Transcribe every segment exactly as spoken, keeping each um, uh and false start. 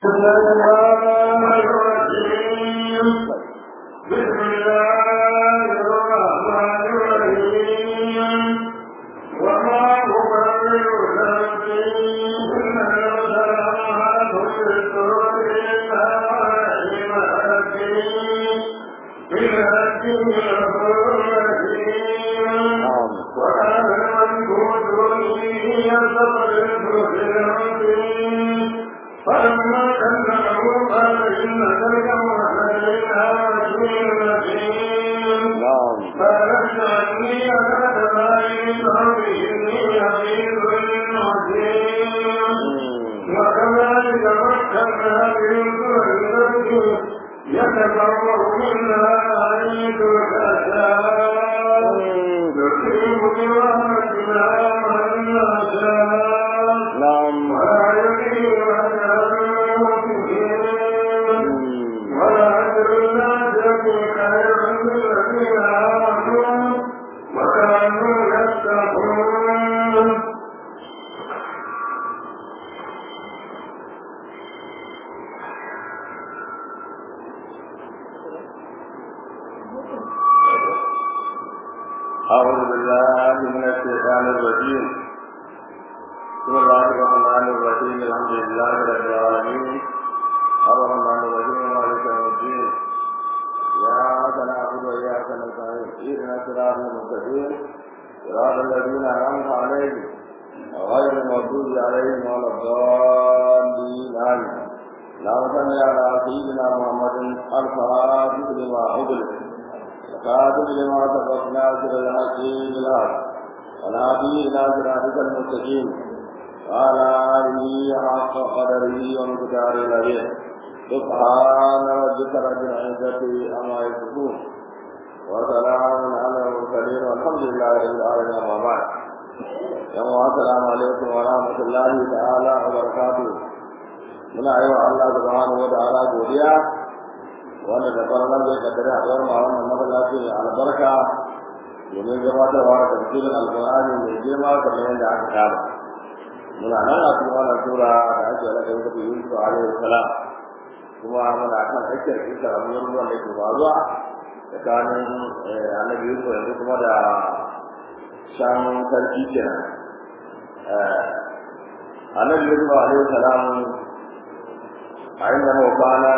بسم الله الرحمن الرحيم وما أبرئ نفسي إن السماوات والأرض إلا ربي بالحق غفور رحيم وكان المنبوذ يستطرد في الأرض فلما كلمه قال إنك اليوم لدينا مكين مكين فلست عني على تباين قومه إني حفيظ مكين وكذلك مكنا بيوسف يتبوأ منها حيث يشاء نصيب برحمتنا من نشاء ولا يضيع أجر المحسنين ولأجر الناس خير للذين آمنوا وكانوا يتقون. أعوذ بالله من الشيطان الرجيم. بسم الله الرحمن الرحيم. الحمد لله رب العالمين الرحمن الرحيم مالك يوم الدين. إياك نعبد وإياك نستعين اهدنا الصراط المستقيم صراط الذين أنعمت عليهم غير المغضوب عليهم ولا الضالين آمين. اللهم صل على سيدنا محمد الفاتح لما أغلق وكاتب لما سبق ناصر الحق بالحق والهادي إلى صراطك المستقيم وعلى آله حق قدره ومقداره العظيم. سبحان ربك رب العزة عما يصفون وسلام على المرسلين والحمد لله رب العالمين. أما بعد السلام عليكم ورحمة الله تعالى وبركاته. muna yi wa Allah subhanahu wa ta'ala godiya wanda da farkon zai kaddara a zuwa wannan masallaci mai albarka domin gabatarwa da tafsirin alqur'ani mai girma kamar yadda aka saba. muna nan a cikin wannan sura da ake alaka da Yusuf alaihi salam kuma muna kan aikar isar abubuwan da ke faruwa tsakanin annabi Yusuf yanzu kuma da shan sarki kenan. annabi Yusuf alaihi salam a inda mafana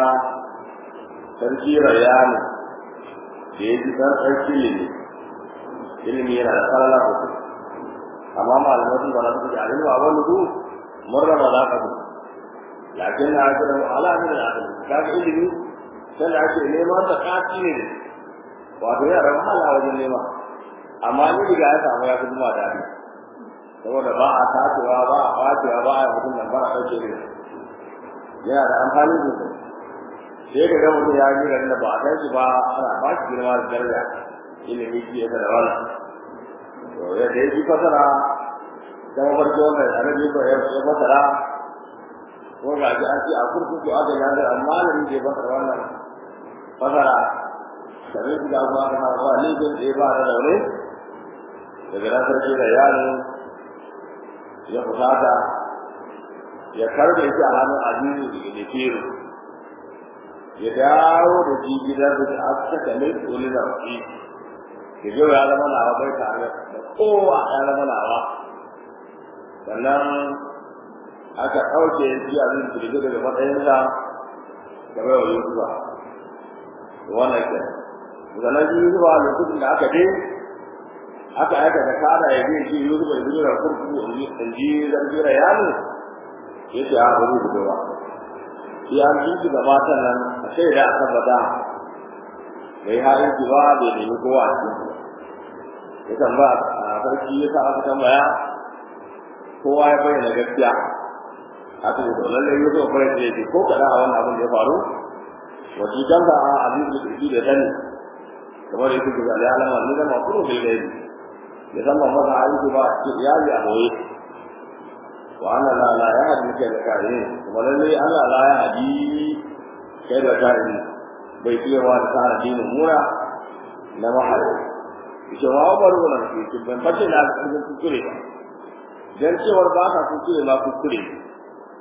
sarki rayani da ya ji ɗan sarki ne ilimi yana da tsarala ko amma malamai sun zana suka ji alimu a wani su murna za ka su lakin na ake da alamin da aka ta ga ilimi sai da ake neman ta kaci ne wato yana da wahala wajen nema amma ni riga ya samu ya fi zuma daɗi saboda ba a tacewa ba a ɓacewa ba a yi mutum nan ba a ɗauke ne yana da amfani sosai sai ka ga mutum ya yi garin da ba a kai shi ba ana ba shi girma da daraja ilimi shi yasa da wannan to ya da yi fasara da mafarki wanda annabi ko ya fasara ko ga ji an ce a kurkuku aka yi da amma malamin da ya fasara wannan fasara da bai da abuwa da hawa ne bin da ya ba da daure daga nan sarki da yaro ya fusata ya karbe shi a hannun azizu daga da kero ya dawo da shi gidan da aka saka mai tsoli da shi ya zo ya zama nawa bai tare da kowa ya zama nawa sannan aka ɗauke shi a zai turge daga matsayinsa da bai wa yusufa wannan ke sannan shi yusufa lokacin da aka je aka aika da kada ya je shi yusufa da zuwa kurkuku in ji zargira yano ya ce a wani gudowa ya ji da matan nan a sai da aka bada bai harin ki ba bai nemi kowa a cikin ya tambaya a sarki ya sa aka tambaya kowa ya bayyana gaskiya aka yi dole ne yau bai da yake ko kada a wannan abin da ya faru wajidan da azizu da shi da sani kamar yake da alama ne da makuru bai da yi ya san mamma da ayi ba ce ya yi a boye wa ana la la ya hadi kai da kai kuma lalle Allah la ya hadi kai da kai bai tiya wa ta addinin mura na mahal shi wa baro nan shi ban bace na cikin kuskure ba dan cewar ba ka kuskure ma kuskure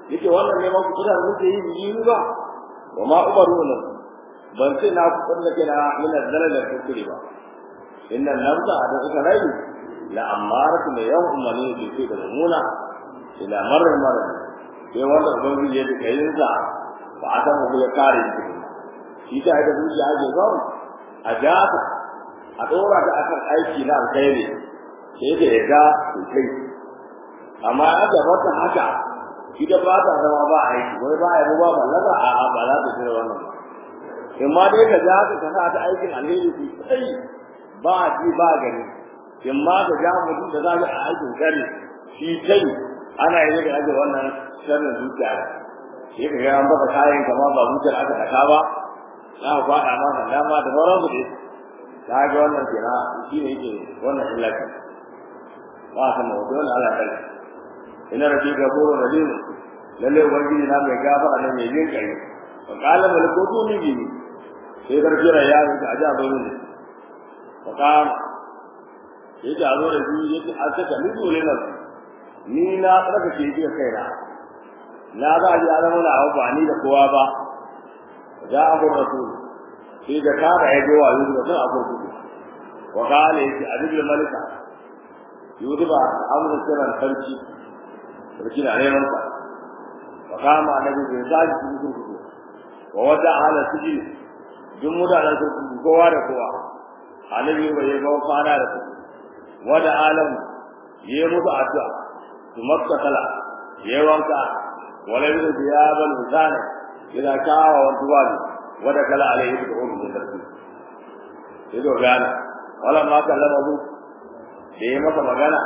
yake wannan neman ku da muke yi yi ba wa ma ubaruna ban sai na ku da kina min dalalar kukuri ba inna nafsa da ita rai la amaratu la yawmani bi fi dalmuna ila marar marar sai wanda ubangiji ya kai sa ba a san mu ya kare shi shi ta da zuciya ake zaune a jata a dora ta akan aiki na alkhairi sai da yadda sosai amma aka bata haka ita ba ta zama ba aiki wai ba ya ba ballaka a a ba za ta jira wannan in ma dai ka ja ka kana ta aikin alheri sai ba ji ba gani in ma ka ja mutum da za ka a aikin gari shi sai ana yi da ake wannan sharrin zuciya sai ka ga an baka kayan kama ba zuciyar aka daka ba na faɗa ma da ma da sauran su ta ga wannan kira shi ne yake wannan illaka ba san mu dole Allah ta ina rabbi gafuru rahim lalle ubangiji na mai gafara ne mai yin kai wa qala malakutu ni bi sai garjira ya ga aja bayin ne wa qala sai da zo da shi yake a saka ni dole na ni na tsaka ke ji kaina na ga ji alamu na ba ni da kowa ba ja abu rasul sai da ka da yaje wa yuzu da abu rasul wa qala yake adil malika yuzu ba amru sirran sarki sarki na neman sa wa kama annabi bai zaji cikin kurkuku wa wada ala sijin duk mutanen kurkuku kowa da kowa annabi bai ga fara da su wada alam yayi musu addu'a su makka kala yayi wanka wala yuzu diyabal husana ila kawa wa duwali wada kala alaihi da ummu da sarki ido gana wala ma kallama bu da yayi maka magana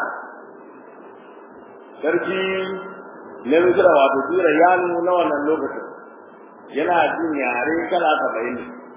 sarki na misra wato tura ya nuna wannan lokacin yana jin yare kala saba'in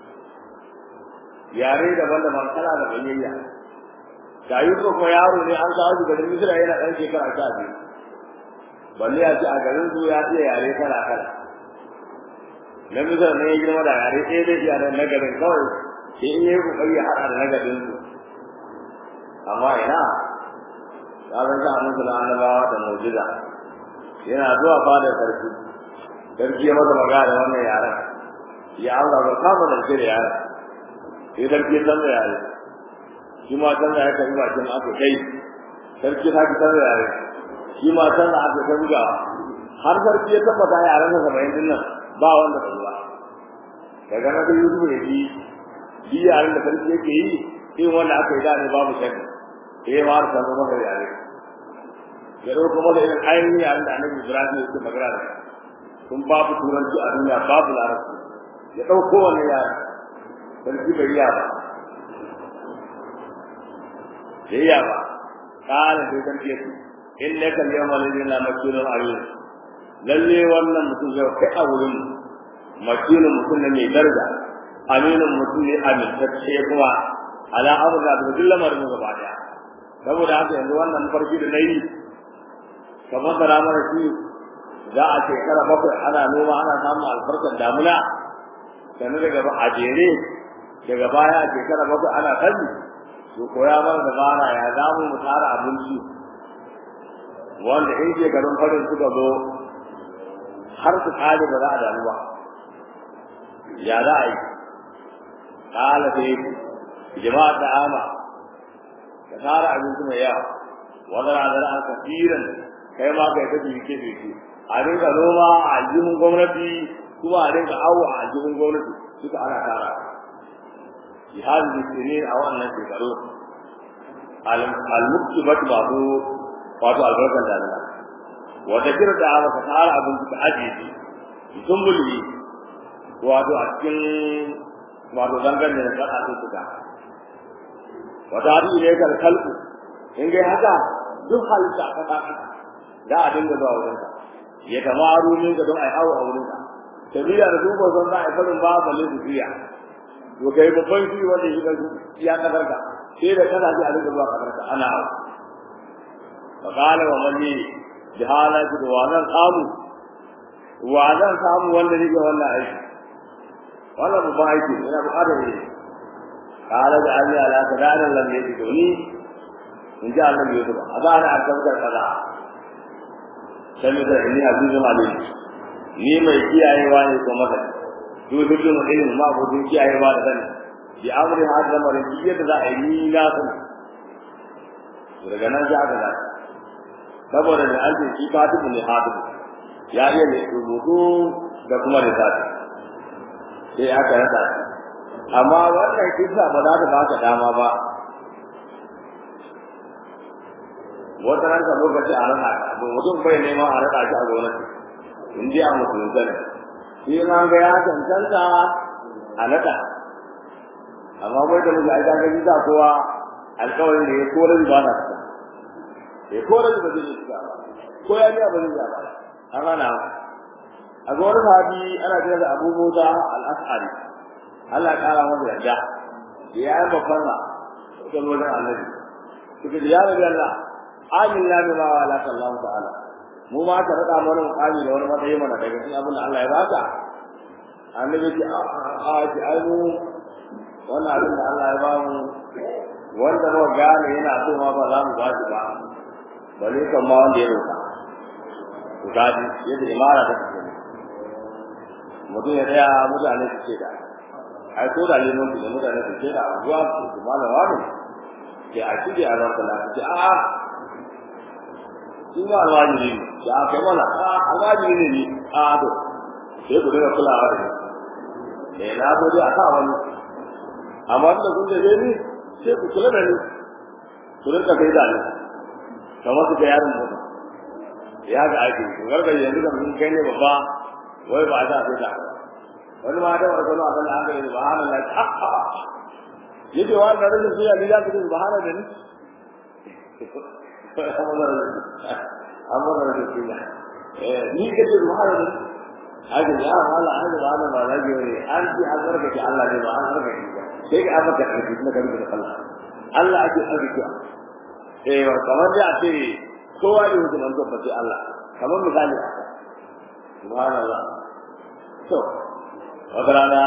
yare daban-daban kala da bayayya ga yi ko yaro ne an kawo shi garin misra yana ɗan shekara sha biyu balle ya ce a garin su ya ce yare kala kala na misra ne ya girma da yare ɗaya zai iya da nagarin kawai sai in yi kokari ya haɗa da nagarin su amma ina sabon sa annabi annabawa da mu'jiza yana zuwa fadar sarki sarki ya masa magana da wannan yaran ya Allah ba ka ba da shi da yaran sai sarki san da yaran shi ma san da ya kai bakin aka kai sarki ta ki san da yaran shi ma san da aka kai buga har sarki ya tabbata yaran da saba'in din nan ba wanda ba zuwa daga nan da Yusuf ya yi bi yaran da sarki yake yi sai wanda aka yi da ne babu shakka eh ma har san da yare ya dauko masa irin ainihin yaran da annabi Ibrahim yake magana da kun babu turanci a duniya babu larabci ya dauko wannan yara sarki bai yi ba da ya ba kana da sarki yake innaka al-yawma ladina makulun alim lalle wannan mutum zai kai a wurin makulun mutum ne mai daraja aminin mutum ne amintacce kuma ala abu da dukkan lamarin gaba daya saboda haka yanzu wannan farki da nayi kamar da ramar shi za a shekara bakwai ana noma ana samun albarkar damuna sannan daga a jere daga baya a shekara bakwai ana kalli to koya mana da bara ya zamu mu tara abinci wanda in shekarun farin suka zo har su kare ba za a damu ba ya za a yi kala ta yi jama'a ta ama ka tara abinci mai yawa wanda na zara an kafiran kai ma kai ta bike bike a rinka noma a aljihun gwamnati kuma a rinka awo a aljihun gwamnati suka ana tara jihadi bisini a wannan shekaru al-muktibat babu wato albarkan da Allah wata kira da aka tsara abin da ajiye sun bulli wato a cikin wato dangane da kada su suka wata hadi ne ga kalku in ga haka duk halitta ka ta da a dinga zuwa wurin ka ya kamaru ne ga don ai hawo a wurin ka tabiya da dubo zan da ai farin ba balle su biya to kai babban shi wanda shi ga ya kadarka sai da kana ji a dinga zuwa kadarka ana hawo فقال ومن جهالة وانا قامو وانا قامو وانا نيجي وانا عيش وانا مبايتي وانا مقارنة قال جعلني على كدار لم يجدوني إن جاء لم يجدوا أبانا أكتبت القضاء sami da inni azizun alim ni mai kiyayewa ne ko maka to duk da ilimi ma gudun kiyayewa da sani bi amri hadda marin yadda za a yi na san daga nan za ka ga saboda da alƙi shi fatihu ne hadibu ya iya ne rubutu da kuma risala sai aka rasa amma wannan kisa ba za ta baka dama ba wata ranka lokaci a rana ba mutum bai neman a raka shi a gwamnati in ji a musulunta ne shi ma ga ya cancanta a naka amma bai da mutu aika ga bisa kowa alkawarin da ya kore ba na fita ya kore ba zai yi ba ko ya biya ba zai yi ba an hana a ga wani sahabi ana kira da Abu Musa al-Ash'ari Allah ya kara masa yarda ya yi mafarna ta wajen annabi suka ji ya rabi Allah amin la bima wa la Allah ta'ala mu ma ka rada mana mukami da wani matsayi mana daga cikin abin da Allah ya baka annabi ce a a ji ai mu wannan abin da Allah ya ba mu wanda ba gane yana so ma ba za mu ba shi ba bale kan ma wanda ya roka to gaji yadda imara ta ce mutum ya tsaya mutane su ce da ai ko da lemon da mutane su ce da abuwa su malama ne ke a shige a ranka lafiya a shi ma alwajiri ne ya kai mana a alwajiri ne a to sai ku daga kulawa da ni eh na zo dai a sa wani amma da kun da ni sai ku kula da ni ku rinka kai da ni kamar su ga yaron mutum ya ga aiki ku garga yanzu da mun kai ne babba wai ba za a sai da wani ma da wani a kan hankali subhanallah yace wa da rashin suya ni za ku ce subhanallah da ni amma da shi ne eh ni kace subhanallah haka ya wala haka ba da ba da gure an ji azarka ki Allah ne ba an zarka ki sai ka aka ka ki na gari da Allah Allah ake arziki eh wa kamar da ce kowa ne mutum an tabbata Allah kamar misali subhanallah to wadarana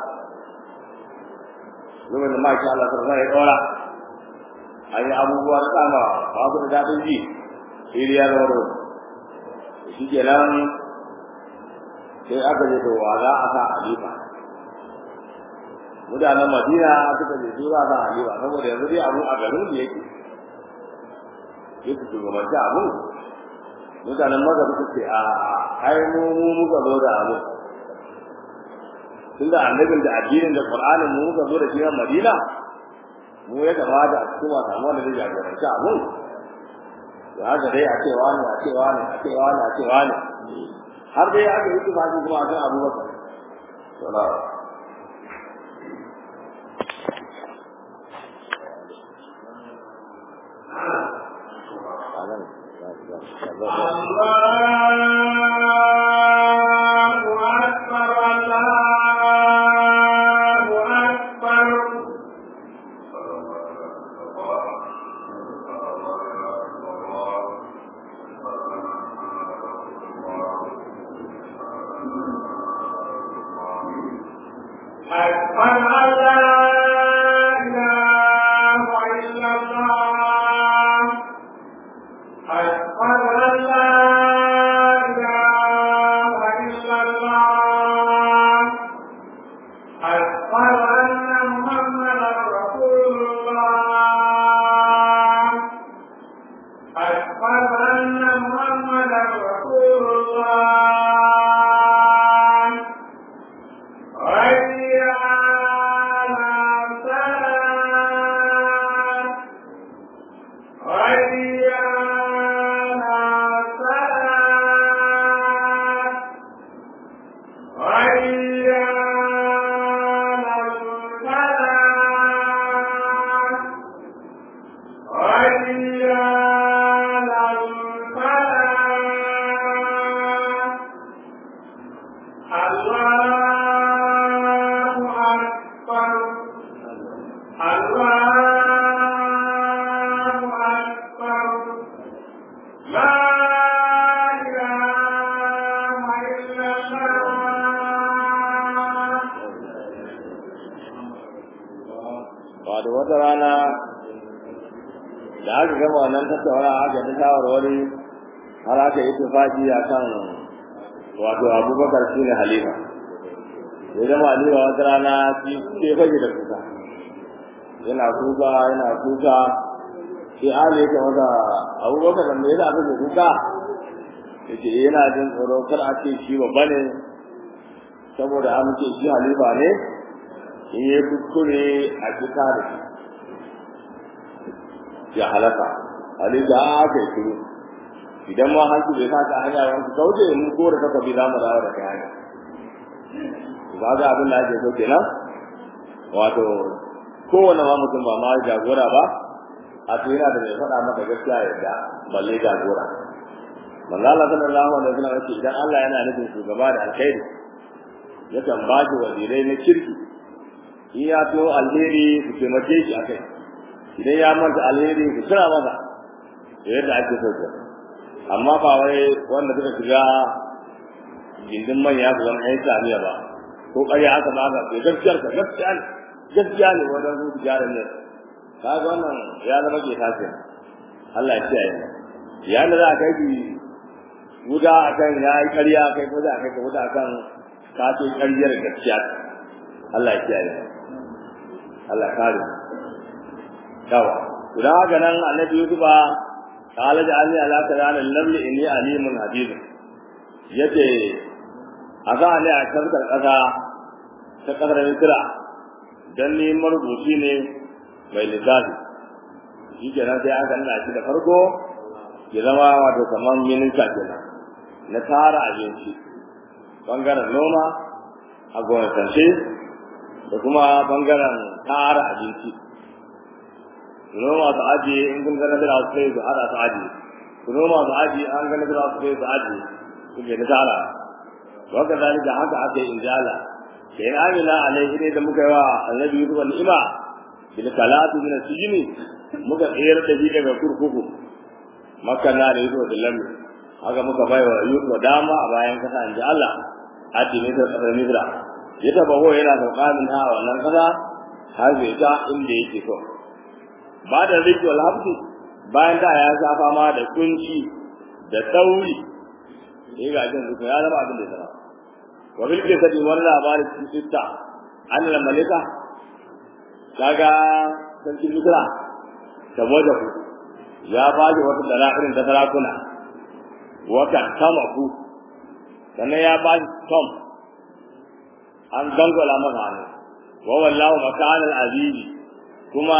domin da maki Allah sarrafa ya dora ayi abubuwa da kama babu da dadin ji iriya da waro shi kenan sai aka je to wala aka alifa mutanen Madina suka je tura da alifa saboda yanzu dai abu a garin da yake yake shugaban da abu mutanen Makka suka ce a ai mu mu muka zo da abu tunda annabin da addinin da Qur'anin mu muka zo da shi a Madina mu ya kamata a cikin wata mu da zai jagoranci abu da haka dai a cewa ne a cewa ne a cewa ne a cewa ne har dai aka yi tufafi kuma a kan Abu Bakar sallallahu wata rana da aka gama wannan tattauna aka ta shawarwari har aka yi tufaji a kan wato abubakar shi ne halifa ya zama halifa wata rana shi ke fage da kuka yana kuka yana kuka sai ali ya masa abubakar da mai da abin da kuka ya ce yana jin tsoro kar a ce shi babba ne saboda an ce shi halifa ne in yi kuskure a cika da shi ya halaka halifa aka yi shiru idan ma hanci bai saka hanya wani kauce mun kore ka bi za mu dawo da kai hanya ba ga abin da ake so kenan wato kowane ma mutum ba ma jagora ba a tsira da mai faɗa maka gaskiya yadda balle jagora manzo Allah sallallahu alaihi wasallam yace idan Allah yana nufin shugaba da alkhairi yakan ba shi wazirai na kirki in ya to alheri su taimake shi akai idan ya manta alheri su tsira masa yadda ake so kenan amma ba wai wanda suka shiga gindin manya su zama ɗan samiya ba ko ƙarya aka ba ka ko gaskiyar ka gaskiya ne gaskiya ne wajen su gyara ne ka ga wannan ya zama ke tafiya Allah ya kiyaye ya da za a kai ki wuda akan ya yi ƙarya kai ko za a kai ka wuda akan ka ce ƙaryar gaskiya Allah ya kiyaye Allah kare yawa guda haka nan annabi Yusufa قال جعلني على كلام النبي إني عليم حديث yace aka ne a karkar kasa ta kasar Misra dan ni marubuci ne mai lissafi shi kenan sai aka nuna shi da farko ya zama wato kamar minista kenan na tara abinci bangaren noma a gonakance da kuma bangaren tara abinci noma su ajiye in kun gana da su sai su hada su ajiye su noma su ajiye an gana da su sai su ajiye su ke da tara waka zalika haka aka yi injala sai in amina alaihi ne da muka yi wa annabi yusuf ni'ima bil kalatu min sijini muka tsayar da shi daga kurkuku makana da yusuf da lamu haka muka bai wa yusuf dama a bayan kasa inji Allah hadi ne da kasar misra ya tabaho yana sauka min ha wannan kasa har zai ta inda yake so ba da riki wal habsi bayan da ya safa ma da kunci da tauri sai ga jin duka ya zama abin da ya zama wa bil kisati wal labari sitta an al malika kaga sarki misra da wajahu ya baji wata dala'irin da sarakuna wata tamaku sannan ya baji tom an dangwala masa hannu wa wallahu makanal azizi kuma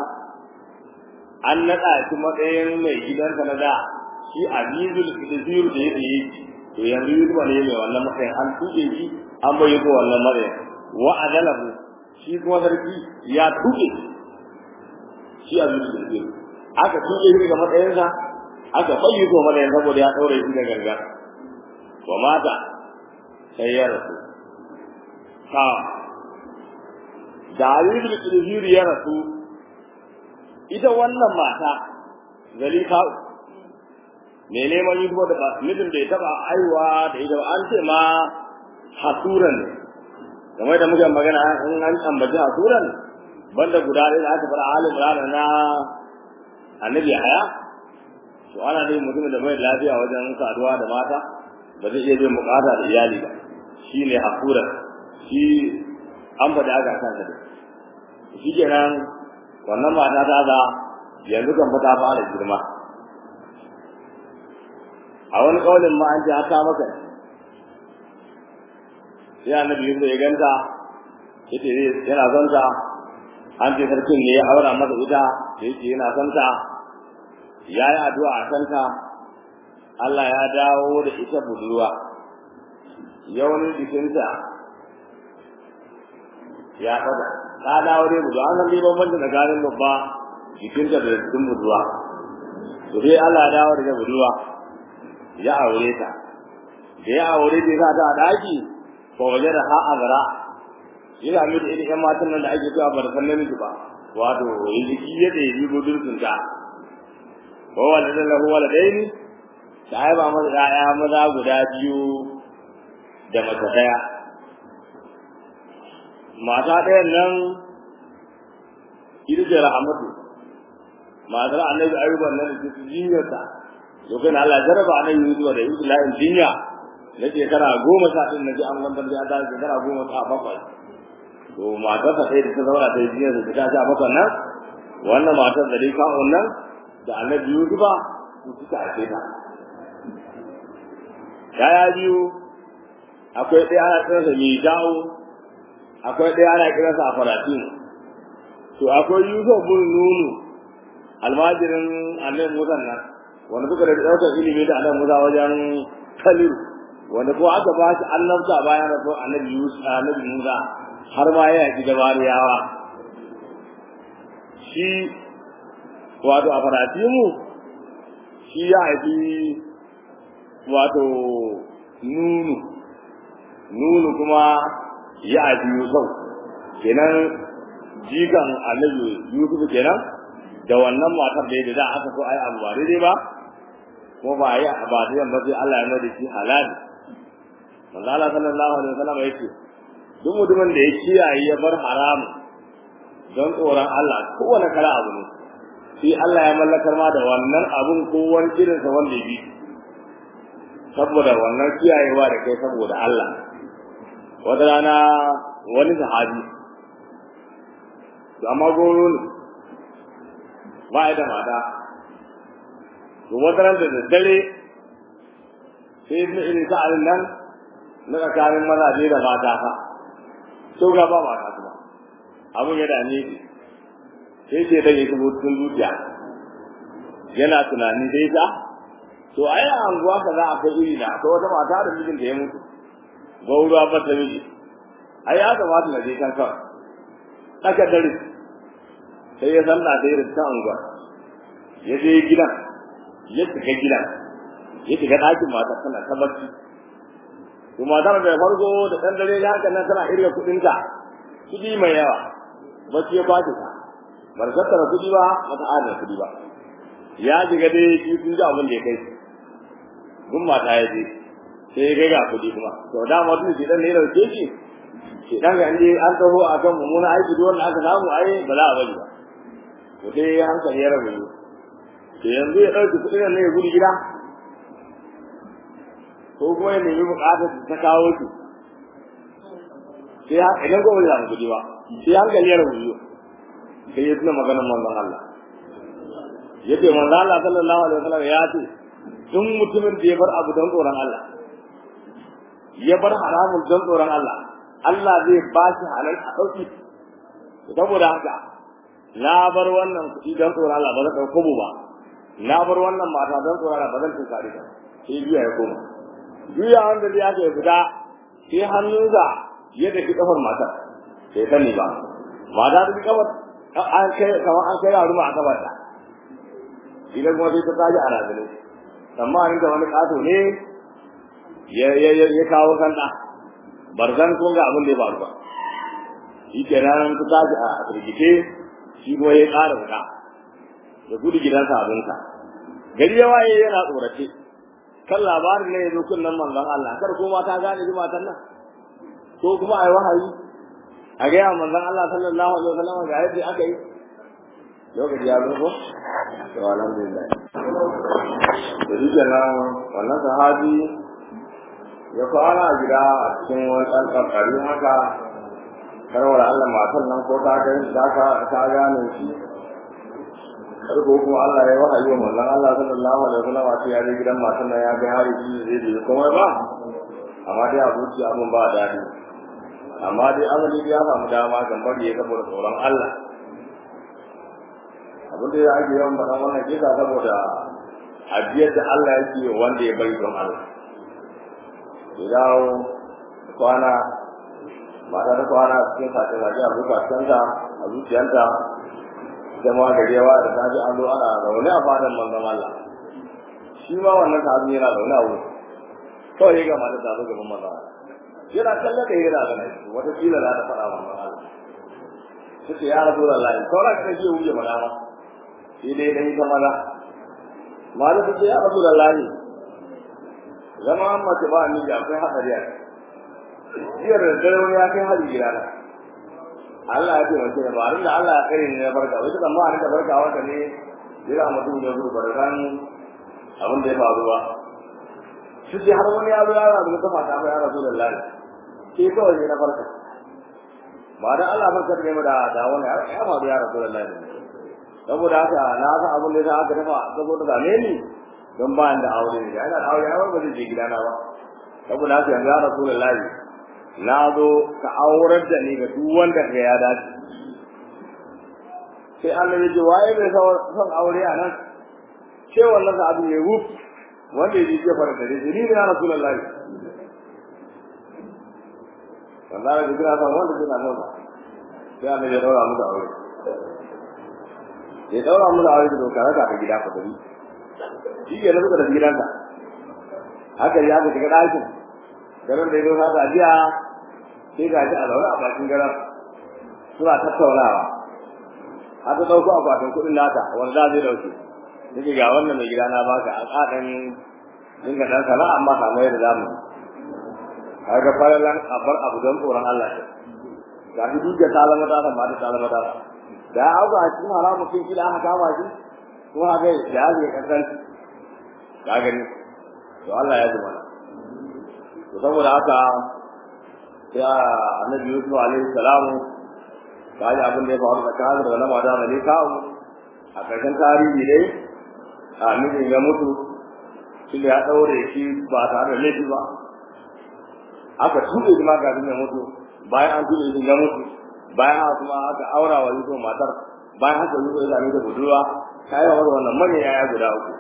an naɗa shi matsayin mai gidansa na da shi azizul qudusir da yake yi to yanzu yi ba ne mai wannan matsayin an tuke shi an bai ko wannan matsayin wa adalahu shi kuma sarki ya tuke shi azizul qudusir aka tuke shi daga matsayinsa aka bai ko matsayin saboda ya daure shi da ganga wa mata sai ya rasu ka da azizul qudusir ya rasu ita wannan mata zalika me neman yi da ba mijin da ya taba aiwa da ita an ce ma hasuran ne kamar da muke magana in an ambaci hasuran banda guda ɗaya da aka fara alim rana na annabi haya to ana dai mutumin da bai lafiya wajen saduwa da mata ba zai iya bin bukata da iyali ba shine hasuran shi an faɗi aka kan da shi kenan wannan mata ta ga yanzu kan fata fara girma a wani kaulin ma an ji haka maka sai annabi ya ganta yace yana son ta an ce sarkin ne ya aura masa ita yace yana son ta yayi addu'a a kanta Allah ya dawo da ita budurwa yawanin jikinta ya fada ta dawo dai budurwa an san dai bambanta tsakanin babba jikinta da jikin budurwa to dai Allah ya dawo da budurwa ya aure ta da ya aure ta za ta daki ko waje da ha azra yana mai da irin matan nan da ake cewa ba da sannan miji ba wato yiki ya da yi budurcin ta ko wanda da lahu waladaini da ai ba mu da ya maza guda biyu da mace daya mata ɗayan nan ita ce Rahmatu matar Annabi Ayyuban nan da su jinyarta lokacin Allah jaraba anan Yusuf da Yusuf la'in dinya na shekara goma sha ɗin na ji an lambar da ta shekara goma sha bakwai to matar ta sai da ta zauna ta yi jiya da ta sha bakwai nan wannan matar da dai kawo nan da annabi Yusuf ba su suka ake ta yaya biyu akwai ɗaya ana kiransa mai jawo akwai ɗaya ana kiransa a faratin to akwai Yusuf bin Nunu almajirin annabi Musa nan wanda suka da ɗaukar ilimi da annabi Musa wajen Khalil wanda ko aka ba shi annabta bayan rasul annabi Yusuf annabi Musa har ma ya yi dabariyawa shi wato a faratimu shi ya yi wato Nunu Nunu kuma ya yi Yusuf kenan jikan annabi Yusuf kenan da wannan matar da da aka so ai abu ba daidai ba ko ba ya ba da yamma sai Allah ya nuna shi halali manzo Allah sallallahu alaihi wasallam yake duk mutumin da ya kiyaye ya bar haram don tsoron Allah kowane kala abu ne sai Allah ya mallakar ma da wannan abun ko wani irin sa wanda ya bi saboda wannan kiyayewa da kai saboda Allah wata rana wani sahabi amma goro ne ba ya da mata to wata ran da dare sai ibn irin sa'alin nan na tsakanin mazaje da mata fa to ga ba mata kuma abun ya dame shi sai ce da yake mutun zuciya yana tunani dai ta to ai a anguwa kaza akwai iri na akwai wata mata da mijin da ya mutu gaura ba ta miji ai ya kamata na je kan ka aka dare sai ya zanna da irin ta anguwa ya je gidan ya shiga gidan ya shiga ɗakin mata tana ta barci to matar da farko da ɗan dare ya haka nan tana irga kuɗinta kuɗi mai yawa bacci ya kwace ta bar tattara kuɗi ba mata adana kuɗi ba ya shiga dai shi sun ji abin da ya kai gun mata ya je sai ya kai ga kuɗi kuma to da mutum shi ɗan ne da ke shi shi ɗan ga inda an taho a kan mummuna aiki duk wanda aka samu ai ba za a bari ba to dai hankali ya rabu to yanzu ya ɗauki kuɗin nan ya gudu gida ko kuma ya nemi buƙatar ta kawo su sai haka idan kuma ya samu kuɗi ba sai hankali ya rabu sai ya tuna maganar manzon Allah ya ce manzon Allah sallallahu alaihi wasallam ya ce duk mutumin da ya bar abu don tsoron Allah ya bar haramun don tsoron Allah Allah zai ba shi halal a ɗauki saboda haka na bar wannan kuɗi don tsoron Allah ba zan ɗauko mu ba na bar wannan mata don tsoron Allah ba zan tunkare ta sai biya ya koma biya wanda zai aka fita sai hannunsa ya daki kafar matar sai sani ba mata ta kafar an kai kamar an kai yaro a kafar ta idan kuma sai ta taji a razane amma an ga wani kato ne ya ya ya kawo sanda barzan kun ga abin da ya faru ba shi kenan ta taji a firgice shi kuma ya ƙara wuta da gudu gidansa abinsa gari ya waye yana tsorace kan labarin ne ya zo kunnan manzon Allah kar ko mata gane ji matan nan ko kuma ai wahayi a ga ya manzon Allah sallallahu alaihi wasallam ga yadda aka yi lokaci ya zo ko to alhamdulillah to dike nan wannan sahabi ya fara gida a cikin wani ɗan ƙarƙari haka karwar Allah matan nan ko ta ga ta ta gane shi ko kuma Allah ya wahayi wa manzon Allah sallallahu alaihi wasallam sai ya je gidan matan nan ya ga hari shi zai je kuma ba amma dai abuci abun ba dadi amma dai amali ya samu dama kan bari ya saboda tsoron Allah abin da yake yawan bada wannan kisa saboda ajiyar da Allah yake wanda ya bari don Allah idan kwana mata da kwana cikin sace-sace a bukatanta a zuciyanta jama'a da yawa da ta ji an zo ana rauni a fadan manzon Allah shi ma wannan sahabi yana rauni a wuri kawai ya gama da zaɓe gaban manzon Allah yana kallon da yana gana shi wata kila za ta faɗa manzon Allah su ce ya rasu da layi sauran kan ce wuce mana ma shi dai dai ta maza malu su ce ya rasu da layi zama mace ba ni da akwai hatsari a jiya da dare wani ya kai hari gida na Allah ya ce mace da barin da Allah ya kare ni na barka wai kuma a rika barka wanda ne jira mutum da zuwa barkan abin da ya faru ba su ce har wani ya zo ya rabu da kafa ta fa ya rasu da lalle ke kawai ne na farka ba da Allah farka ne mu da da wani ya faru ya rasu da lalle saboda haka na san abin da aka dafa saboda ga ne ni don ba da aure ne ina da aure ya ba zai je gidana ba saboda haka yanzu ya rasu da lalle na zo ka aurar da ni ga duk wanda ka ya dace sai Allah ya ji waye bai son aure a nan ce wannan ka abu ya wuf wanda ya ji ke fara da ni ne ya rasulullahi wallahi da kira san wanda kina son sai Allah ya daura mu da aure ya daura mu da aure da dokar ka gida ka dari shi ke da da gidanka haka ya ga daga dakin garin da ya zo haka ajiya sai ga shi a zaune a bakin garan suna tattaunawa aka dauko akwatin kudin nata wanda zai dauke nake ga wannan mai gida na baka a kadan dinga dan sala amma kamar yadda zamu kaga faralan abar abu don tsoron Allah ce ga duk da talama da ba da talama da da auga cikin haramu kin kila aka kama shi ko haka da ya kasan ka gani to Allah ya ji mana to saboda haka ya annabi Yusuf alaihi salamu kaji abin da ya faru da kaza da lama da ne kawo a karshen tarihi dai annabi ya mutu shi ya daure shi ba tare da laifi ba aka tuɗe shi ma kafin ya mutu bayan an tuɗe shi ya mutu bayan kuma aka aura wa Yusuf matar bayan haka Yusuf ya zame da budurwa kai wa wannan manyan yaya guda uku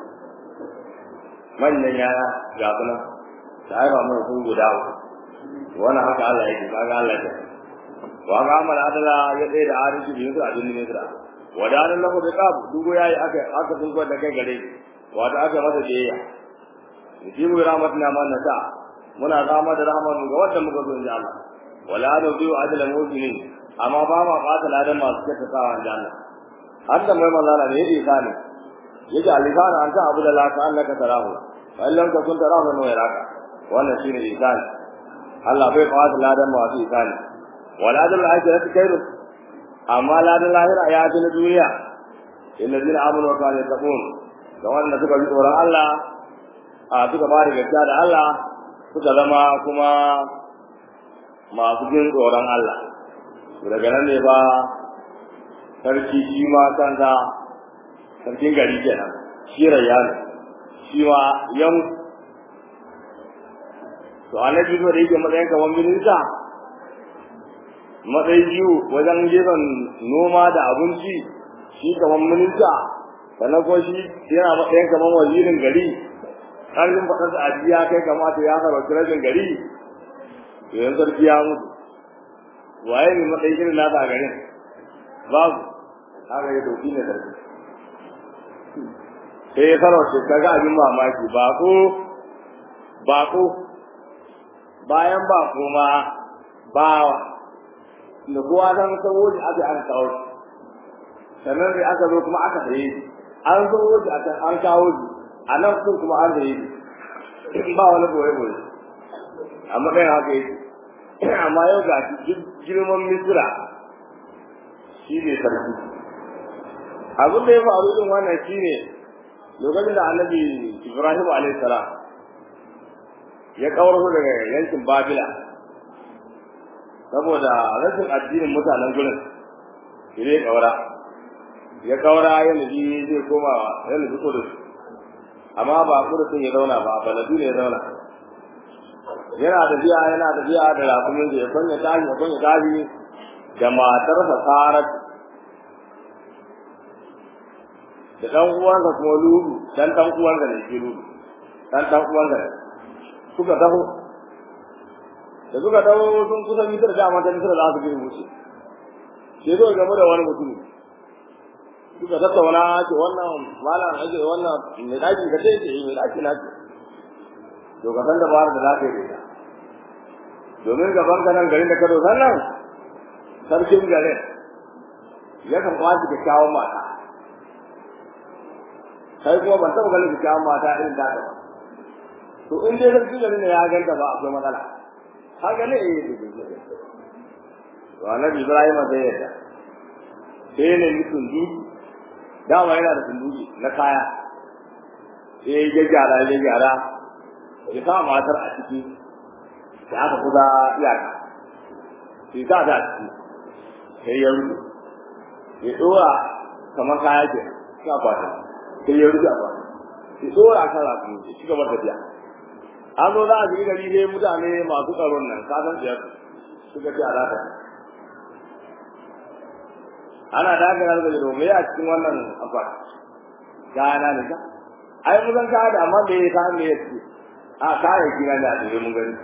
manyan yaya ga kuma sai ba mun sun guda uku wannan haka Allah yake kaga Allah yake wa ga amal adala ya dai da arishi bin su a dinin Misra wa da nan lahu da kabu dugo yayi aka aka dugo da kai gare wa da aka masa jiyya yimu rahmatna man nasa muna zama da rahmanu ga wanda muka zo inda Allah wala da biyu adala mu'minin amma ba ma fata ladan masu kake tsawa inda Allah har da mai manzala ne yake sani yaji alifana anta abu da laka annaka tarahu wallan ka kun tarahu ne yaraka wannan shine ihsan Allah bai fata ladan masu ihsani wala da lahira kairu amma ladan lahira ya ji na duniya innazina amanu wa kanu yattaqun ga wanda suka bi tsoron Allah a suka bari gaskiya da Allah suka zama kuma masu jin tsoron Allah daga nan ne ba sarki shi ma kansa sarkin gari kenan shi rayyan shi ma yan to annabi da yake matsayin kaman minista matsayi biyu wajen gefen noma da abinci shi kaman minista sannan ko shi yana matsayin kaman wazirin gari ƙarfin faɗar da ajiya kai kamata ya sarauci rashin gari to yanzu sarki ya mutu waye ne matsayi irin nasa a garin babu haka ya dauki ne sarki sai ya sarauce kaga abin mamaki bako bako bayan bako ma bawa da kowa san saboda aka an kawo sannan sai aka zo kuma aka saye an zo da aka an kawo a nan sun kuma an saye ba wani boye boye amma kai haka yi amma yau ga girman misira shi ne sarki abin da ya faru din wannan shi ne lokacin da annabi Ibrahim alaihi salam ya kauro daga yankin Babila saboda rashin addinin mutanen gurin sai ya kaura ya kaura ya nabi zai koma ya nabi Kudus amma ba Kudus ya zauna ba baladu ne ya zauna yana da biya yana da biya da rakumin da ya fanya tashi ya fanya tashi da matarsa Sarat da dan uwansa kuma Ludu dan dan uwansa ne shi Ludu dan dan uwansa ne suka dawo da suka dawo sun kusa mitar da amma da mitar da aka gina musu sai zo game da wani mutum suka tattauna ce wannan malam ake wannan mai daki ka ce ce mai daki na ce to ka san da ba da lafiya da domin gaban ka nan garin da ka zo sannan sarkin garin ya kan kwashi da kyawun mata sai kuma ban taɓa ganin kyawun mata irin da ba to in dai sarkin garin ya ganta ba akwai matsala haka ne eh to annabi Ibrahim sai ya sai ne mutum duki dama yana da tunduki na kaya eh ya gyara ya gyara ya sa matar a ciki da aka kusa iyaka sai ta da ciki sai ya rufe ya dora kamar kaya ke ka kwata sai ya rufe a kwata sai dora kan rafi ya ci gaba da tafiya an zo za a shiga gari ne mutane masu tsaron nan ka san tsiyar suka ce alaka ana dakarar da domin a cikin wannan akwati gana ne ka ai mun san ka da amma me ka me yake a kai kira da dole mun gani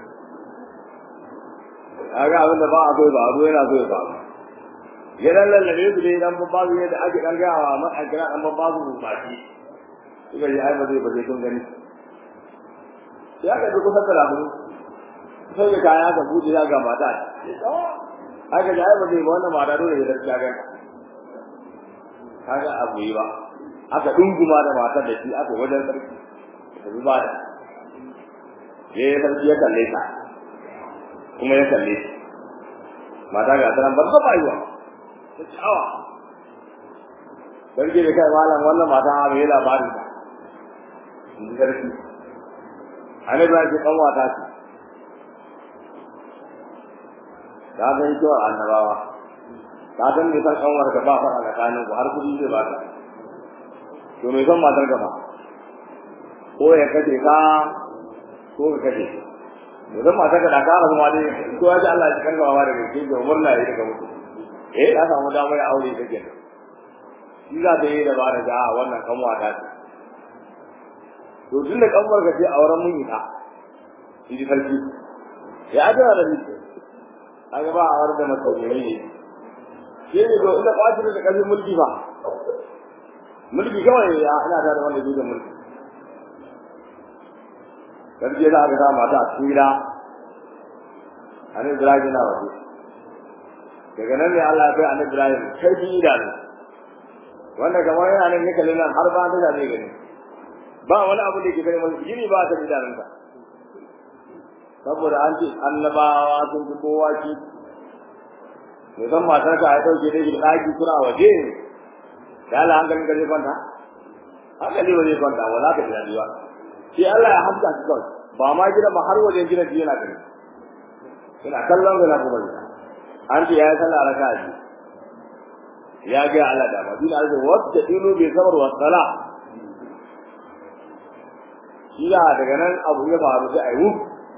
aga abin da ba a so ba a zo yana so ya faru ya dan lallabe su dai dan babba ne da ake dan gawa ma a kira dan babba su baki suka yi ai ba zai ba zai kun gani ya ga duk kusa da mu sai ga kaya ga buɗe ya ga mata aka ga ai ba zai ba wannan mata dole ya dace ga kaga abu yi ba aka dunguma da matar da shi aka wajen sarki da zuba da ya sarki ya kalle ta kuma ya kalle shi mata ga tsaron babba ba yiwa ta ciawa sarki da kai malam wannan mata a mai labarin ta in sarki ana ba shi kan wata ce ta san cewa annabawa ka san me san kanwar ka ba fara tsakanin ku har kudi zai ba ta to me san matar ka ba ko ya kace ka ko ka kace me san matar ka da ka rasu ma dai ko ya ji Allah ya kanka ba da gaske ga murna yayi daga mutu eh ya samu damar aure kake shi za ta yi da ba da ga wannan kanwa ta ce to tun da kanwar ka ce auren mun yi ta shi ji sarki ya ajira da ni kaga ba a wurin da matsayi ne shi ne ko inda kwaci da kalin mulki ba mulki kawai ya ina da wanda zai da mulki kaje da aka samu mata a cikin gida annabi Ibrahim na waje daga nan ne Allah ya bai annabi Ibrahim kai bi da ne wanda kamar yana nan yake nan har ba da zai gani ba wani abu da yake gani mun yini ba ta bidanin ka saboda an ce annabawa sun fi kowa ki musan matar ka ya dauke da shi daki suna waje da Allah hankalin ka zai kwanta hankali ba zai kwanta wala ka ji ba sai Allah ya hamsa shi kawai ba ma gida ba har wajen gida shi yana gani ina kallon ga na kuma an ce ya yi sallah raka ji ya ga Allah da ba dina da wata dino bai sabar wa sala ila daga nan abu ya faru sai ayu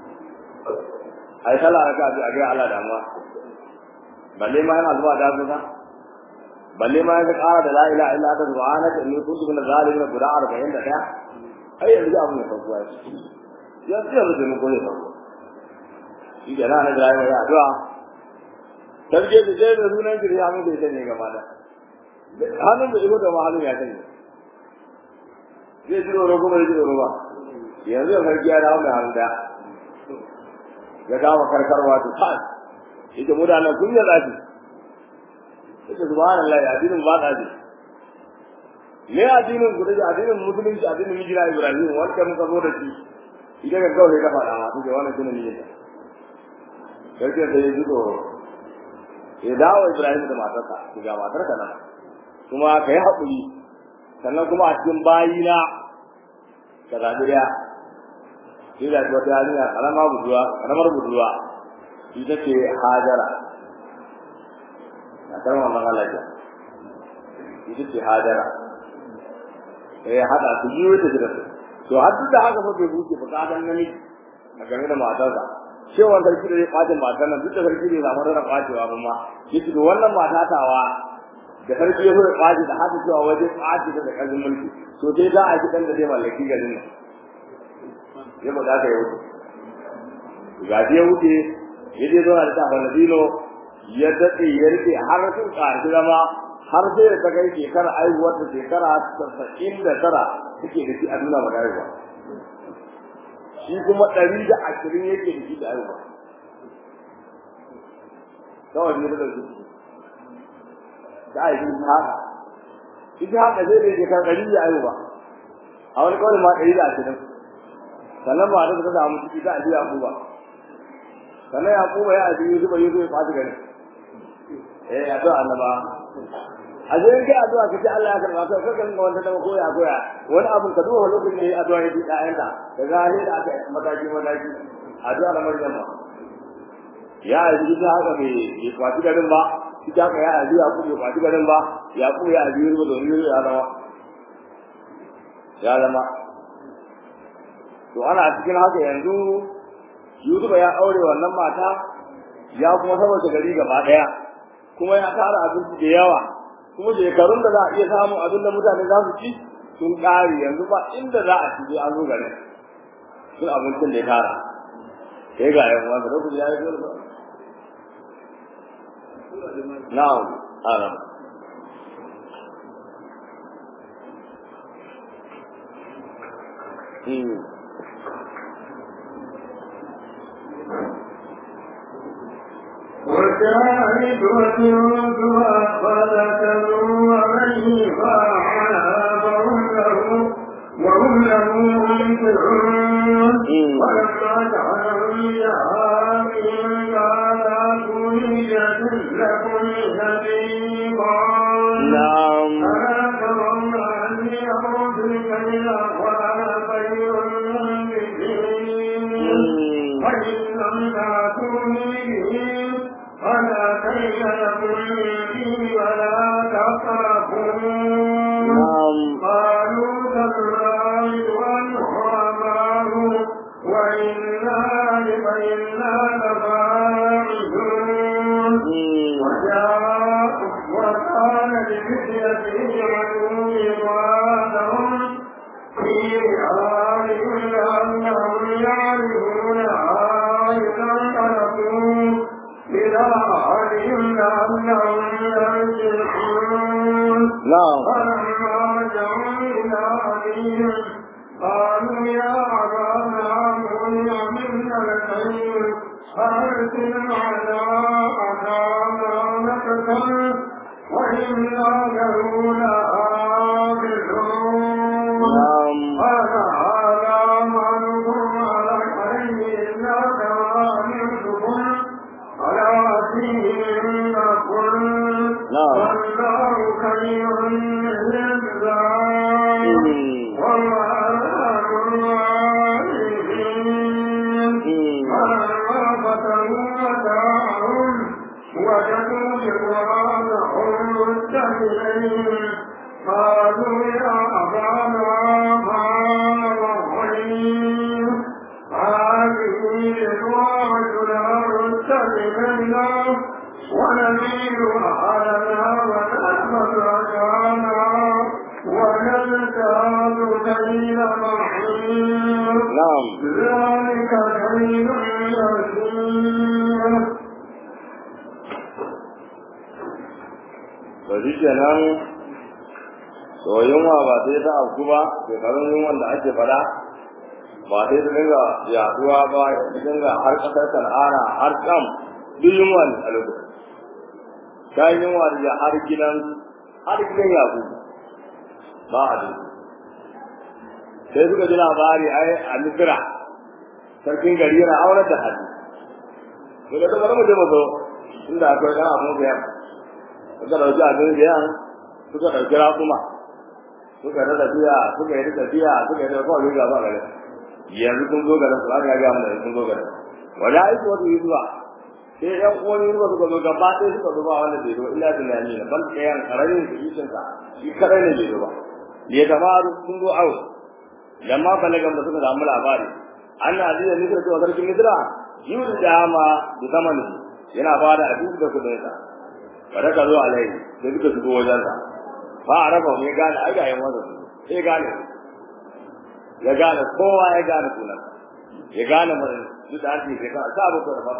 ai sallah raka ji a ga Allah da ma balle ma yana zuwa da zuwa balle ma ya ƙara da la ilaha illa anta subhanaka inni kuntu minaz zalimin guda arba'in da ɗaya ai yanzu abu ne faruwa ya ce yanzu mun gode fa shi da na da ya addu'a sarki da zai da sunan jiri amma bai sani gaba da hannun da ido da mahalin ya sani zai jiro rogo bai jiro ba yanzu ya sarki ya dawo mai hannun da ya dawo karkarwa to kai ita mutanen kun ya zafi ita subhanallah ya addinin ba da ji ne addinin gudu da addinin musulunci addinin hijira Ibrahim wanda muka zo da shi idan ka gaure ka fada ma to wannan sunan ne sai da yi zuwa ya dawo Ibrahim da matarsa ga matarsa nan kuma kai hakuri sannan kuma a cikin bayina ka zabi ya shi da wata yarinya karama buduwa karamar buduwa ita ce Hajara na karama magalaja ita ce Hajara eh hada su yi wata da to har duk da haka fa bai buke bukatan nani a game da matarsa cewa sarki da ya kwace matar nan duk da sarki ne zamar da kwacewa ba ma yace to wannan mata tawa da sarki ya zo ya kwace da haka cewa waje kwace da kallon mulki to sai za a ji dan da zai mallaki garin nan ya ba da ka yi wuce ga ya wuce ya je zuwa da ta Falabino ya dace ya rike har sun ƙarfi zama har sai da kai shekara aiwuwar da shekara tasa'in da tara suke da shi a duniya ba aiwa shi kuma ɗari da ashirin yake da shi da aiwa kawai ne da su da aiki haka ita haka zai da shekara ɗari da aiwa a wani kawai ma ɗari da ashirin sannan ba da suka samu ciki ta ajiya kuma sannan ya kuma ya ajiye zuba yi zuwa ya fasu gani eh ya zo annaba a zai kai addu'a ka ce Allah ya karba ka ka kan wanda da koya koya wani abun ka duba lokacin da yayi addu'a ya dinka ayanta da gane da aka mataki mataki addu'a da Maryam ma ya yi da haka me ya kwaci garin ba ita ka ya yi ya ku ya kwaci garin ba ya ku ya yi ruwa don yi ya zama ya zama to ana cikin haka yanzu Yusuf ya aure wannan mata ya kuma saboda gari gaba daya kuma ya tara abinci da yawa kuma shekarun da za a iya samu abin da mutane za su ci sun ƙare yanzu ba inda za a ci an zo garin sun abincin da ya tara sai ga yan wanda da kuma ya yi dole ba na'am alam hmm وشاهد وجود فذكروا عليه فعابهم له وهم له منكرون ولما جعلهم جهامهم قال تريد لكم نبيا نعم ألا ترون أني أعوذ بك من أخوان خير منذرين فإن لم تأتوني به فلا كيد لكم بي ولا تخافون قالوا تالله وانهرماه وإنا لفإنا لفاعلون وجاء وقال لفتيته اجعلوا بضاعتهم في رحالهم لأنهم يعرفونها إذا انقلبوا إلى أهلهم لأنهم يرجعون فلما رجعوا إلى أهلهم قالوا يا أبانا منع منا الخير فأرسل معنا أخانا نقتل وإنا له لآبدون قال هذا منكم على الحي إلا كما أمرتكم على فيهم كل والله خير للجزاء والله الراحمين فلما فتنوا متاعهم وجدوا جوارهم متكئين قالوا يا أبانا ما نبغي هذه رجلا متكئين ونميل أهلنا ونحمد أجانا ونلتاز كيل محيط ذلك كيل يسير bari kenan to yunwa ba sai ta afku ba shekarun yunwan da ake fada ba sai ta dinga yaduwa ba ta dinga har kasar kan'ana har kam duk yunwa ne a lokacin ta yunwa da har gidan har gidan yaku ba a duk sai suka ji labari ai a misira sarkin gari yana aurar da hali daga ta bari mu je mu zo inda akwai ɗan abun da yamma suka ɗauki abin da yan suka ɗauki raƙuma suka da tafiya suka yi tafiya suka yi kawai riga ba gare yanzu sun zo garin su aka ga mana sun zo garin wala aiki wata yi zuwa sai yan uwan yi zuwa suka zo gaba ɗaya suka zo ba wanda bai zo illa tunani ne ban ɗayan karamin da ishin sa shi kadai ne bai zo ba ya tabaru sun zo awo lamma balagan da suka samu labari anna aziza misra to sarkin misra yuri dama da zamani yana bada abin da kudin sa kada ka zo alai sai suka shigo wajen sa ba a raba mai gane ai ga yan wanda sai gane ya gane kowa ya gane sunan ya gane mun duk da ake ka sa ba ko da ba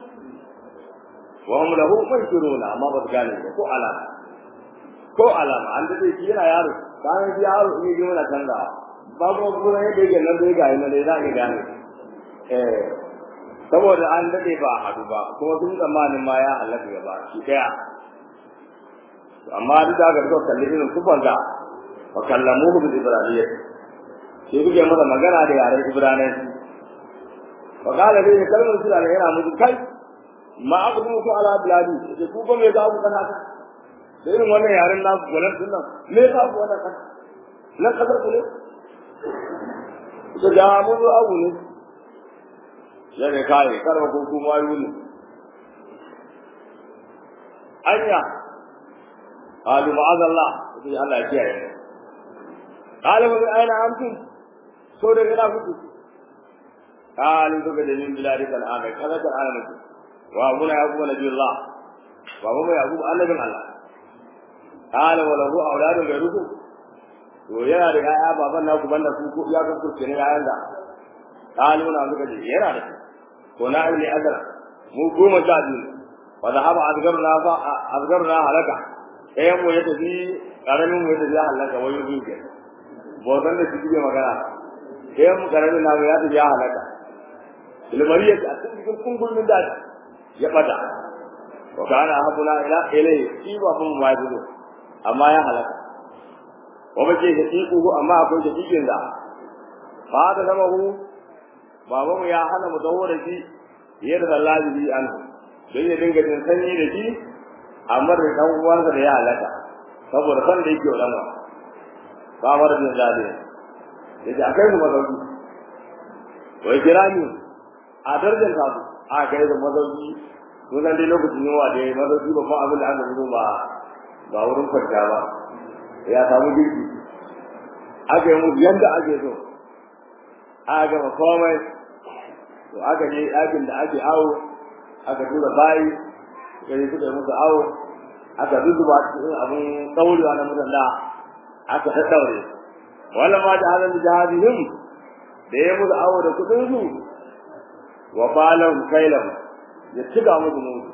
wa hum lahu munkiruna amma ba su gane ko alama ko alama an dace shi yana yaro bayan shi yaro ne ji mana canza babu kuma yadda yake nan dai ga yana dai za ka gane eh saboda an dade ba hadu ba kuma sun tsammanin ma ya halaka gaba shi daya amma duk da ga duk kallin irin kufan da fa kallamuhu bil ibrahiyya sai kuke masa magana da yaren ibrahim fa kala dai kalmar sura ne yana mutu kai ma aqdumu ala biladi sai ku ba me za ku kana ka da irin wannan yaren nasu gwanar din nan me yasa ku wannan kasa nan kasar ku ne da da mun zo abu ne ya ne kai karba ko kuma ayu ne anya qalu ma'azallah sai Allah ya kiyaye qalu min aina antum so da gina ku qalu daga da min biladika al'ana kaza ta al'ana wa muna yabu nabiyullah wa mu yabu annabin Allah qala wa lahu auladun ghayrukum to yana da yaya baban naku banda ku ko ya ganku ne yayan da qalu na suka ce yana da ko na ibn azra mu goma sha biyu wa dhahaba azgarna fa azgarna halaka eh mu ya tafi karamin mu ya tafi halaka wayo zuke bodan da kike magana eh mu karamin na ya tafi halaka ilmariya a cikin kungulmin da ya bada wa kana habuna ila ilai shi ba mun wajibi amma ya halaka wa bace da tiku amma akwai da tikin da fa da zama hu baba mu ya hana mu dawo da shi yadda Allah bi an dan ya dinga jin sanyi da shi amma da dan uwansa da ya halaka saboda san da yake wannan ba mar da dade yace akai mu mazauki wai kirani a darjan ta su a kai da mazauki mun dan dai lokacin yawa da mazauki ba ko abin da aka zo ba ba wurin kwanta ba ya samu girki aka yi mu yanda ake so aka ga komai to aka je ɗakin da ake awo aka tura bayi suka yi suka yi musu awo aka zuzuba cikin abin ɗaurewa na mutan da aka tattaure wannan ma da halin jihadihim da ya musu awo da kuɗin su wa balan kailam ya cika musu mutu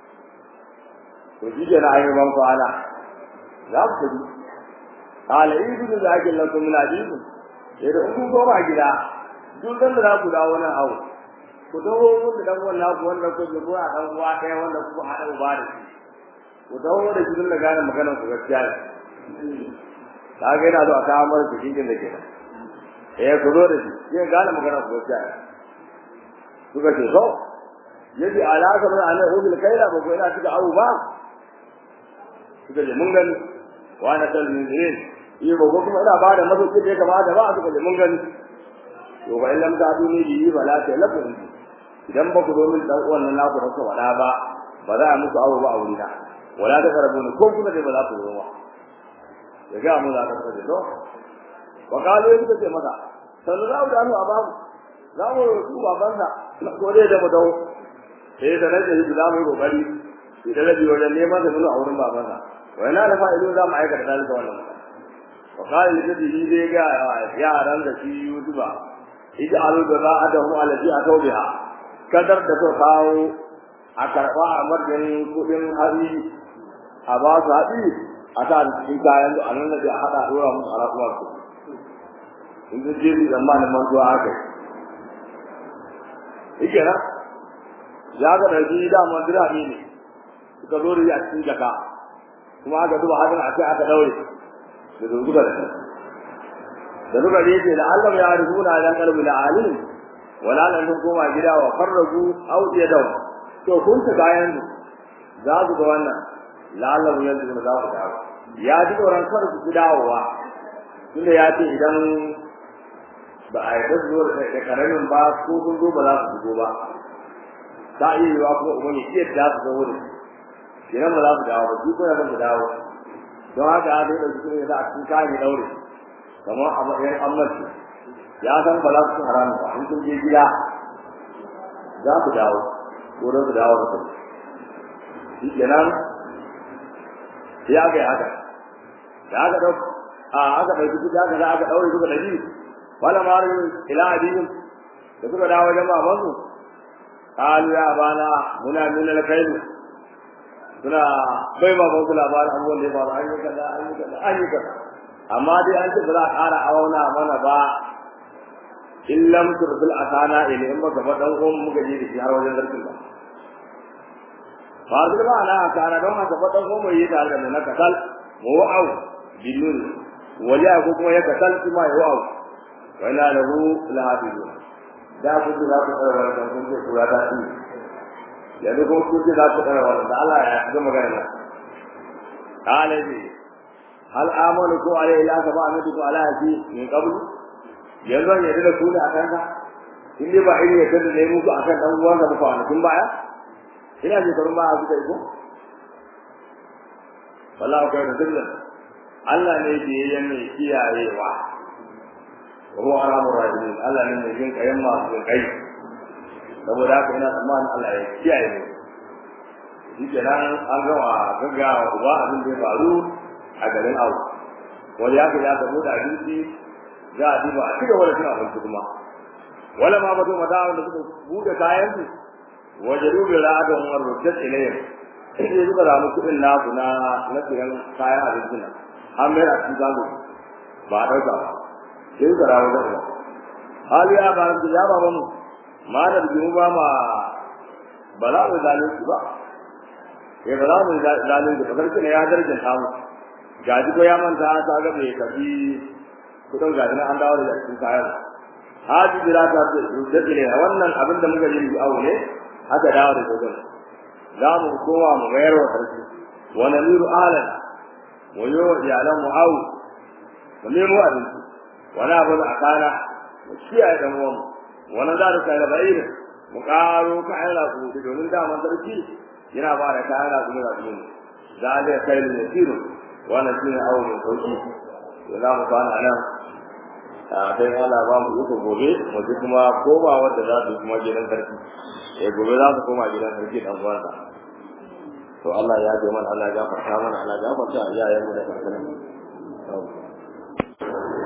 to shi ke na ainihin ban kwana za ku tafi alaihi da zakin lakum min ajibu sai da kun goma gida duk dan da ku dawo nan awo ku dawo mun da dan wannan ku wanda ku ji a dan uwa ɗaya wanda ku hada uba da shi ku dawo da gidan da gane maganar ku gaskiya ne ka ga ina zo a kawo mara cikin da ke eh ku zo da shi yin gane maganar ku gaskiya ne kuka ce so yaji alaka mun ana hudul kaila ba ko ina tuka abu ba suka ce mun gani wa na talmin yi ba ko kuma ina ba da mazauki da ya kamata ba suka ce mun gani to ba illam ta duni bi ba la ta lafu idan ba ku zo min dan uwan nan naku da wada ba ba za a muku awo ba a wurina wala ta karabu ko kuma dai ba za ku zo ba ya ga mu za ka kace to wa kalu suka ce maka sallallahu da anu ababu za mu su baban sa ko dai da mu dawo sai da nan da za mu yi kokari idan da biyo da neman da nuna auren baban sa wai na da fa'ilu za mu aikata dalika wannan وقال لجده دي ga yaran da shi yutuba ij'alu da'atuhum allati ataw biha kadar da to kawo a karba a marjin kudin hari a ba su hadi a ta cikin kayan da annan da hada dora musu alaƙuwar su in da jiri zamanin manzo haka yake na ya ga da shi da man dirami ne suka zo da a cikin jaka kuma aka duba hadin a kai aka daure da zuwa da da duka da yake da Allah ya rubuna dan kalbi da alim wala lan kun koma gida wa farragu aw yadaw to kun ta bayan za ku ga wannan la Allah ya yanzu da za ku dawo ya ji doran kar ku dawowa tunda ya ce idan ba a yi zuwa da karamin ba ko kun zo ba za ku zo ba ta yi wa ko umma ne da za ku zo wurin idan ba za ku dawo ba ku ya ba ku dawo don haka a dai da su ne za a cikin kayan daure kamar a matsayin ammaci ya san ba za su haramu ba in kun je gida za ku dawo ko da ku dawo da ku shi kenan ya ga haka da aka dau a aka dauki duk da aka daure duka da ji wala maru ila adin da suka dawo wajen baban su qalu ya bana muna min al-kayl suna bai ba ba labarin abubuwan da ya faru an yi kaza an yi kaza an yi kaza amma dai an ce ba za a ƙara auna mana ba in lam turbil asana ila in baka ba dan uwan muka je da shi har wajen zarkin ba fadil ba ana asana don haka ba dan uwan mai tare da mu na kasal mu wa'u binun wala ko kuma ya kasal kuma ya wa'u wala lahu la hafizu da ku da ku tsara da kun ce kula da shi yanzu ko ku ce za ku tsara wannan Allah ya ga magana qala bi hal amanu ko alai la ka ba annabi ko ala shi min qabl yanzu ne da ku da akan ka in dai ba irin yadda da mu ku akan dan uwan da ba fa kun baya ina ji karun ba a kai ko wallahi kai da dinna Allah ne ke yayin mai kiyayewa ko alamur rahim Allah ne mai jin kayan masu kai saboda haka ina tsammanin Allah ya kiyaye mu shi kenan an gawa gaggawa uba abin da ya faru a garin awu wani ya ga ya gabo da abinci za a duba a cigaba da cin abinci kuma wala ma bato mata wanda suka buɗe kayan su wajen rubin ra'adon warrutar ilayen sai suka samu kuɗin nasu na na siyan kayan abinci nan an mayar a cikin zago ba a ɗauka ba sai suka rawo da ila hali ya ba da ya ba mu ma da biyu ba ma ba za mu zalunci ba ya ba za mu zalunci ba sarki ne ya darjin tamu gaji ko ya manta ta ga bai kafi kudin gaji na an dawo da cikin kayan haji jira ta ce da ne wannan abin da muka yi awo ne aka dawo da kudin za mu koma mu mayar wa sarki wa namiru alan wa yo iyalan mu awu mu nemo abinci wani abu da akana mu kiyaye dan uwan wani za da kai da bayin mu karo kayan rafu domin da man sarki yana ba da kayan rafu da rafu za da kai ne tiro wannan shine awo mai sauki za mu fara nan a dai Allah ba mu uku gobe mu ji kuma koma wanda za su kuma gidan sarki eh gobe za su koma gidan sarki dan uwansa to Allah ya ji mana Allah ya gafarta mana Allah ya gafarta iyayen mu da kakannin mu